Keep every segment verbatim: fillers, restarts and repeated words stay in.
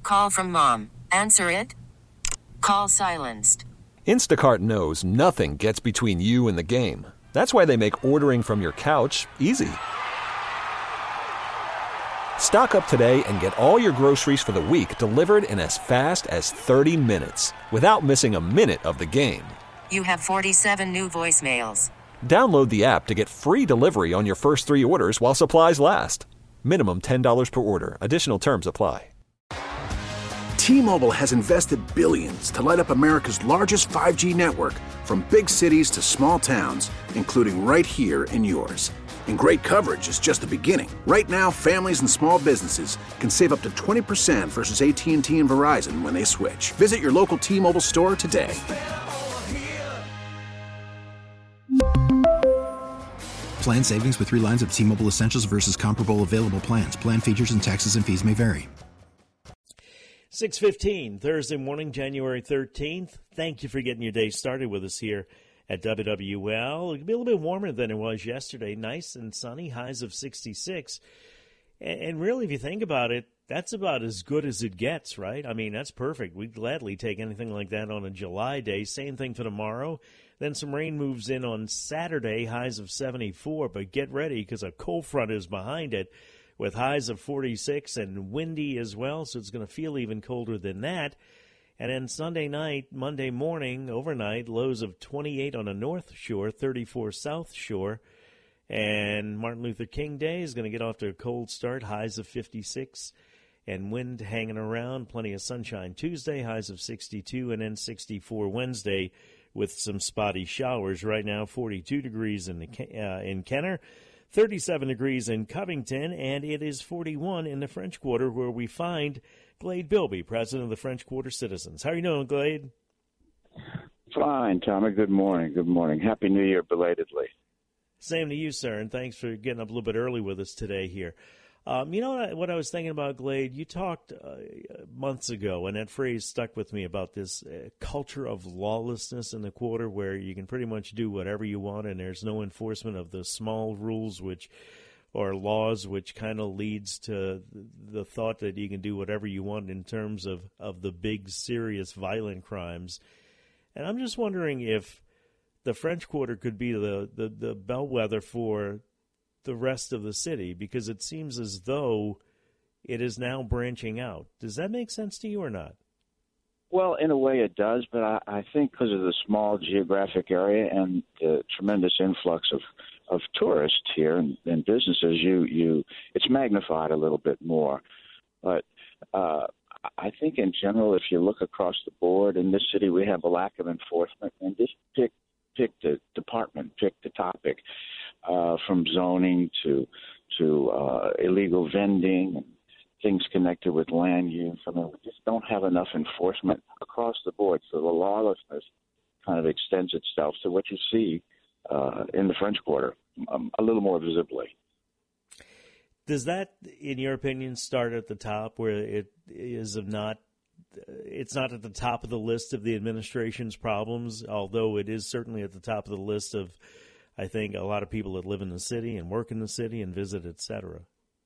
Call from mom. Answer it. Call silenced. Instacart knows nothing gets between you and the game. That's why they make ordering from your couch easy. Stock up today and get all your groceries for the week delivered in as fast as thirty minutes without missing a minute of the game. You have forty-seven new voicemails. Download the app to get free delivery on your first three orders while supplies last. Minimum ten dollars per order. Additional terms apply. T-Mobile has invested billions to light up America's largest five G network, from big cities to small towns, including right here in yours. And great coverage is just the beginning. Right now, families and small businesses can save up to twenty percent versus A T and T and Verizon when they switch. Visit your local T-Mobile store today. Plan savings with three lines of T-Mobile Essentials versus comparable available plans. Plan features and taxes and fees may vary. six fifteen, Thursday morning, January thirteenth. Thank you for getting your day started with us here at W W L. It'll be a little bit warmer than it was yesterday. Nice and sunny, highs of sixty-six. And really, if you think about it, that's about as good as it gets, right? I mean, that's perfect. We'd gladly take anything like that on a July day. Same thing for tomorrow. Then some rain moves in on Saturday, highs of seventy-four. But get ready because a cold front is behind it with highs of forty-six and windy as well. So it's going to feel even colder than that. And then Sunday night, Monday morning, overnight, lows of twenty-eight on the North Shore, thirty-four South Shore. And Martin Luther King Day is going to get off to a cold start, highs of fifty-six. And wind hanging around, plenty of sunshine Tuesday, highs of sixty-two, and then sixty-four Wednesday with some spotty showers. Right now, forty-two degrees in, the, uh, in Kenner, thirty-seven degrees in Covington, and it is forty-one in the French Quarter, where we find Glade Bilby, president of the French Quarter Citizens. How are you doing, Glade? Fine, Tommy. Good morning. Good morning. Happy New Year belatedly. Same to you, sir, and thanks for getting up a little bit early with us today here. Um, you know what I, what I was thinking about, Glade? You talked uh, months ago, and that phrase stuck with me about this uh, culture of lawlessness in the quarter where you can pretty much do whatever you want and there's no enforcement of the small rules which or laws, which kind of leads to the thought that you can do whatever you want in terms of, of the big, serious, violent crimes. And I'm just wondering if the French Quarter could be the, the, the bellwether for the rest of the city, because it seems as though it is now branching out. Does that make sense to you or not? Well, in a way it does, but I, I think because of the small geographic area and the tremendous influx of, of tourists here and, and businesses, you, you it's magnified a little bit more. But uh, I think in general, if you look across the board, in this city we have a lack of enforcement, and just pick, pick the department, pick the topic. Uh, from zoning to to uh, illegal vending and things connected with land use. I mean, we just don't have enough enforcement across the board. So the lawlessness kind of extends itself to what you see uh, in the French Quarter um, a little more visibly. Does that, in your opinion, start at the top where it is of not it's not at the top of the list of the administration's problems, although it is certainly at the top of the list of, I think, a lot of people that live in the city and work in the city and visit, et cetera?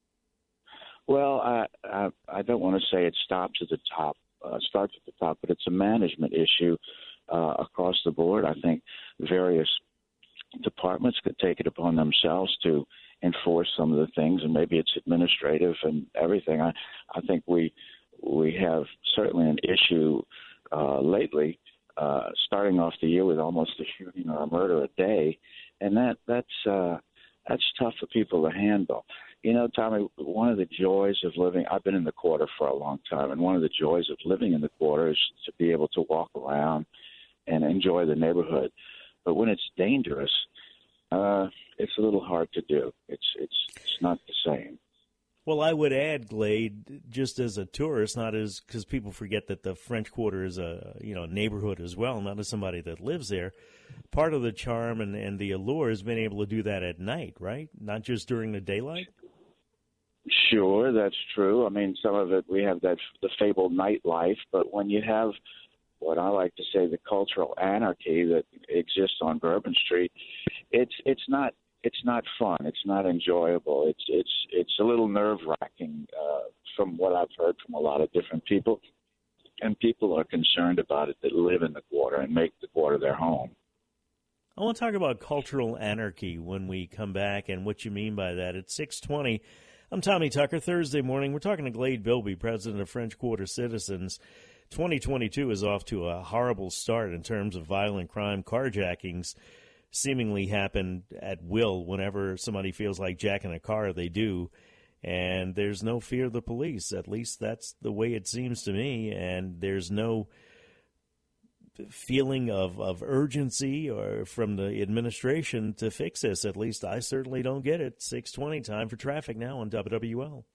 Well, I, I, I don't want to say it stops at the top, uh, starts at the top, but it's a management issue uh, across the board. I think various departments could take it upon themselves to enforce some of the things, and maybe it's administrative and everything. I, I think we we have certainly an issue uh, lately, uh, starting off the year with almost a shooting or a murder a day. And that that's uh, that's tough for people to handle. You know, Tommy, one of the joys of living, I've been in the Quarter for a long time, and one of the joys of living in the Quarter is to be able to walk around and enjoy the neighborhood. But when it's dangerous, uh, it's a little hard to do. It's it's it's not the same. Well, I would add, Glade, just as a tourist, not as because people forget that the French Quarter is a you know neighborhood as well, not as somebody that lives there. Part of the charm and, and the allure is being able to do that at night, right? Not just during the daylight. Sure, that's true. I mean, some of it we have that the fabled nightlife, but when you have what I like to say the cultural anarchy that exists on Bourbon Street, it's it's not it's not fun. It's not enjoyable. It's it's it's a little nerve wracking uh, from what I've heard from a lot of different people, and people are concerned about it that live in the quarter and make the quarter their home. I want to talk about cultural anarchy when we come back and what you mean by that. It's six twenty. I'm Tommy Tucker. Thursday morning, we're talking to Glade Bilby, president of French Quarter Citizens. twenty twenty-two is off to a horrible start in terms of violent crime. Carjackings seemingly happen at will. Whenever somebody feels like jacking a car, they do. And there's no fear of the police. At least that's the way it seems to me. And there's no feeling of, of urgency or from the administration to fix this. At least I certainly don't get it. six twenty, time for traffic now on W W L.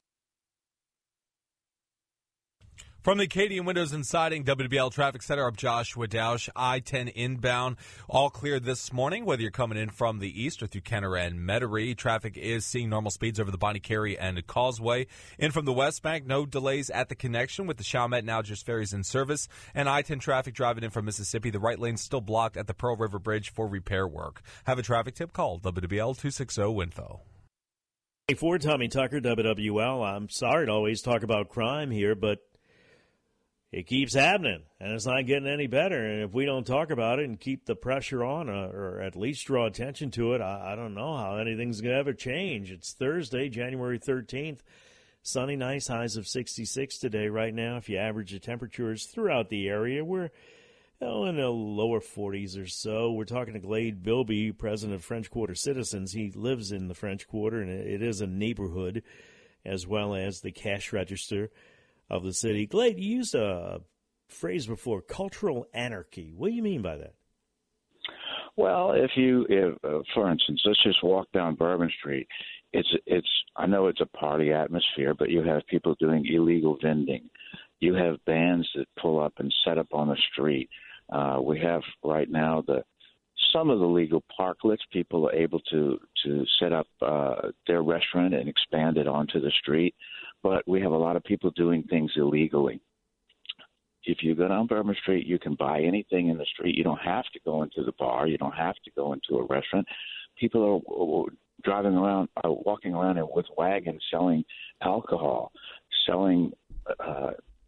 From the Acadian Windows and Siding W W L Traffic Center, I'm Joshua Dausch. I ten inbound, all clear this morning, whether you're coming in from the east or through Kenner and Metairie. Traffic is seeing normal speeds over the Bonnie Carey and Causeway. In from the West Bank, no delays at the connection with the Chalmette and Algiers ferries in service. And I ten traffic driving in from Mississippi. The right lane still blocked at the Pearl River Bridge for repair work. Have a traffic tip? Call W W L two six zero info. Hey, for Tommy Tucker, W W L. I'm sorry to always talk about crime here, but it keeps happening, and it's not getting any better. And if we don't talk about it and keep the pressure on, uh, or at least draw attention to it, I, I don't know how anything's going to ever change. It's Thursday, January thirteenth. Sunny, nice, highs of sixty-six today. Right now, if you average the temperatures throughout the area, we're oh, in the lower forties or so. We're talking to Glade Bilby, president of French Quarter Citizens. He lives in the French Quarter, and it is a neighborhood as well as the cash register of the city. Glade, you used a phrase before, cultural anarchy. What do you mean by that? Well, if you, if, uh, for instance, let's just walk down Bourbon Street. It's, it's. I know it's a party atmosphere, but you have people doing illegal vending. You have bands that pull up and set up on the street. Uh, we have right now the some of the legal parklets. People are able to to set up uh, their restaurant and expand it onto the street. But we have a lot of people doing things illegally. If you go down Bourbon Street, you can buy anything in the street. You don't have to go into the bar. You don't have to go into a restaurant. People are driving around, are walking around with wagons selling alcohol, selling uh,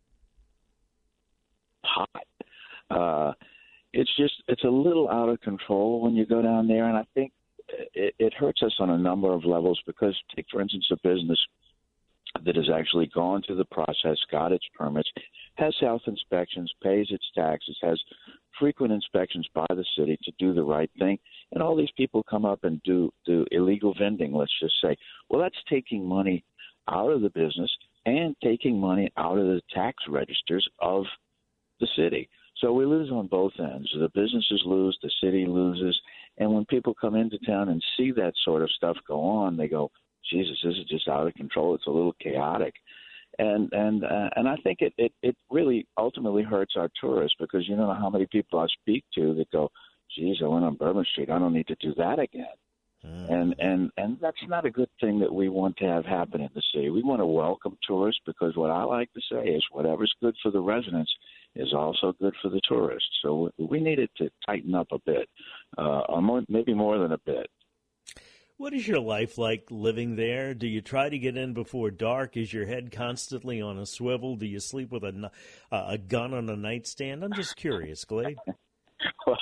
pot. Uh, it's just, it's a little out of control when you go down there. And I think it, it hurts us on a number of levels because, take, for instance, a business that has actually gone through the process, got its permits, has health inspections, pays its taxes, has frequent inspections by the city to do the right thing. And all these people come up and do, do illegal vending, let's just say. Well, that's taking money out of the business and taking money out of the tax registers of the city. So we lose on both ends. The businesses lose, the city loses. And when people come into town and see that sort of stuff go on, they go, Jesus, this is just out of control. It's a little chaotic. And and uh, and I think it, it, it really ultimately hurts our tourists because you don't know how many people I speak to that go, geez, I went on Bourbon Street. I don't need to do that again. Mm. And, and, and that's not a good thing that we want to have happen in the city. We want to welcome tourists because what I like to say is whatever's good for the residents is also good for the tourists. So we needed to tighten up a bit, uh, or more, maybe more than a bit. What is your life like living there? Do you try to get in before dark? Is your head constantly on a swivel? Do you sleep with a, a gun on a nightstand? I'm just curious, Glade. Well,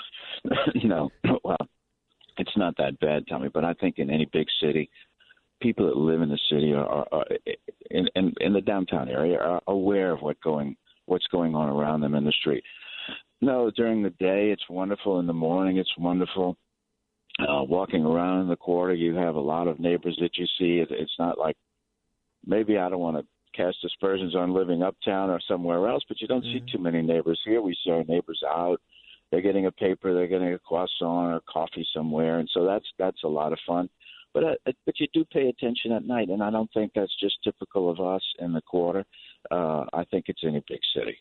no, well, it's not that bad, Tommy, but I think in any big city, people that live in the city are, are, are in, in, in the downtown area are aware of what going what's going on around them in the street. No, during the day, it's wonderful. In the morning, it's wonderful. Uh, walking around in the quarter, you have a lot of neighbors that you see. It, it's not like maybe I don't want to cast aspersions on living uptown or somewhere else, but you don't mm-hmm. see too many neighbors here. We see our neighbors out. They're getting a paper, they're getting a croissant or coffee somewhere, and so that's that's a lot of fun. But uh, but you do pay attention at night, and I don't think that's just typical of us in the quarter. Uh, I think it's any big city.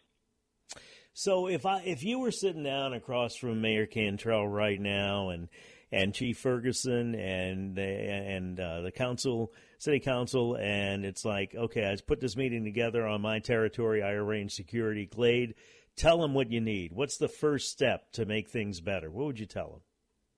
So if I if you were sitting down across from Mayor Cantrell right now, and and Chief Ferguson and and uh, the council, city council, and it's like, okay, I put this meeting together on my territory. I arrange security. Glade, tell them what you need. What's the first step to make things better? What would you tell them?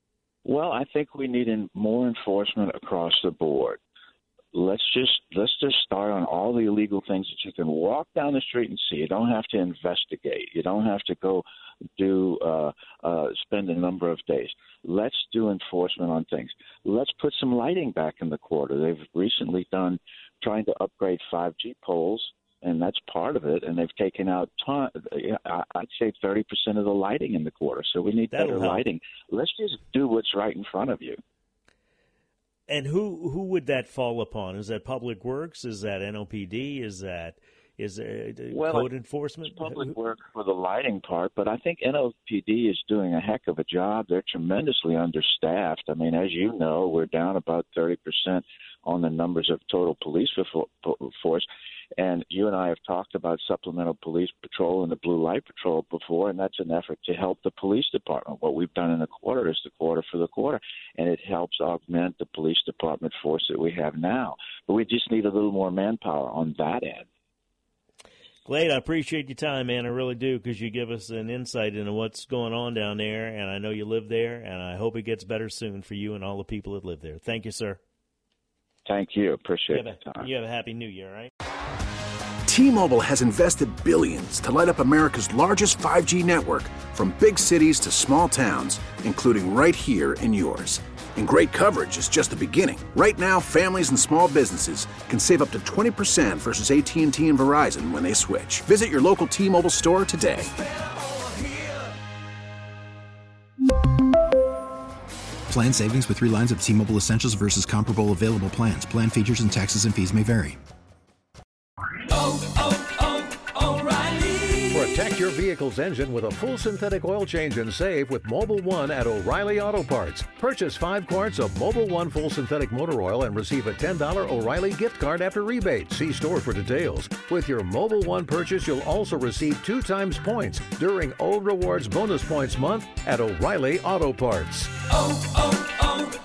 Well, I think we need in more enforcement across the board. Let's just let's just start on all the illegal things that you can walk down the street and see. You don't have to investigate. You don't have to go do uh, uh, spend a number of days. Let's do enforcement on things. Let's put some lighting back in the quarter. They've recently done trying to upgrade five G poles, and that's part of it. And they've taken out ton, I'd say thirty percent of the lighting in the quarter. So we need That'll better help. lighting. Let's just do what's right in front of you. And who who would that fall upon? Is that Public Works? Is that N O P D? Is that is it well, code enforcement? It's public work for the lighting part, but I think N O P D is doing a heck of a job. They're tremendously understaffed. I mean, as you know, we're down about thirty percent on the numbers of total police force. And you and I have talked about supplemental police patrol and the blue light patrol before, and that's an effort to help the police department. What we've done in the quarter is the quarter for the quarter, and it helps augment the police department force that we have now. But we just need a little more manpower on that end. Glade, I appreciate your time, man. I really do, because you give us an insight into what's going on down there, and I know you live there, and I hope it gets better soon for you and all the people that live there. Thank you, sir. Thank you. Appreciate you have the a, time. You have a happy new year, all right? T-Mobile has invested billions to light up America's largest five G network, from big cities to small towns, including right here in yours. And great coverage is just the beginning. Right now, families and small businesses can save up to twenty percent versus A T and T and Verizon when they switch. Visit your local T-Mobile store today. Plan savings with three lines of T-Mobile Essentials versus comparable available plans. Plan features and taxes and fees may vary. Protect your vehicle's engine with a full synthetic oil change and save with Mobil one at O'Reilly Auto Parts. Purchase five quarts of Mobil one full synthetic motor oil and receive a ten dollars O'Reilly gift card after rebate. See store for details. With your Mobil one purchase, you'll also receive two times points during O Rewards Bonus Points Month at O'Reilly Auto Parts. Oh,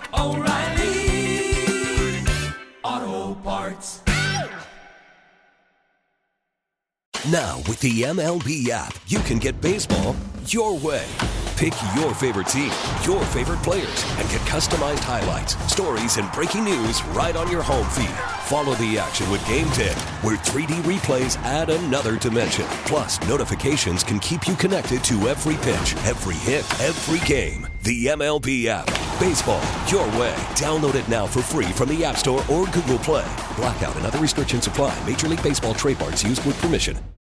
oh, oh, O'Reilly Auto Parts. Now, with the M L B app, you can get baseball your way. Pick your favorite team, your favorite players, and get customized highlights, stories, and breaking news right on your home feed. Follow the action with Game ten, where three D replays add another dimension. Plus, notifications can keep you connected to every pitch, every hit, every game. The M L B app. Baseball your way. Download it now for free from the App Store or Google Play. Blackout and other restrictions apply. Major League Baseball trademarks used with permission.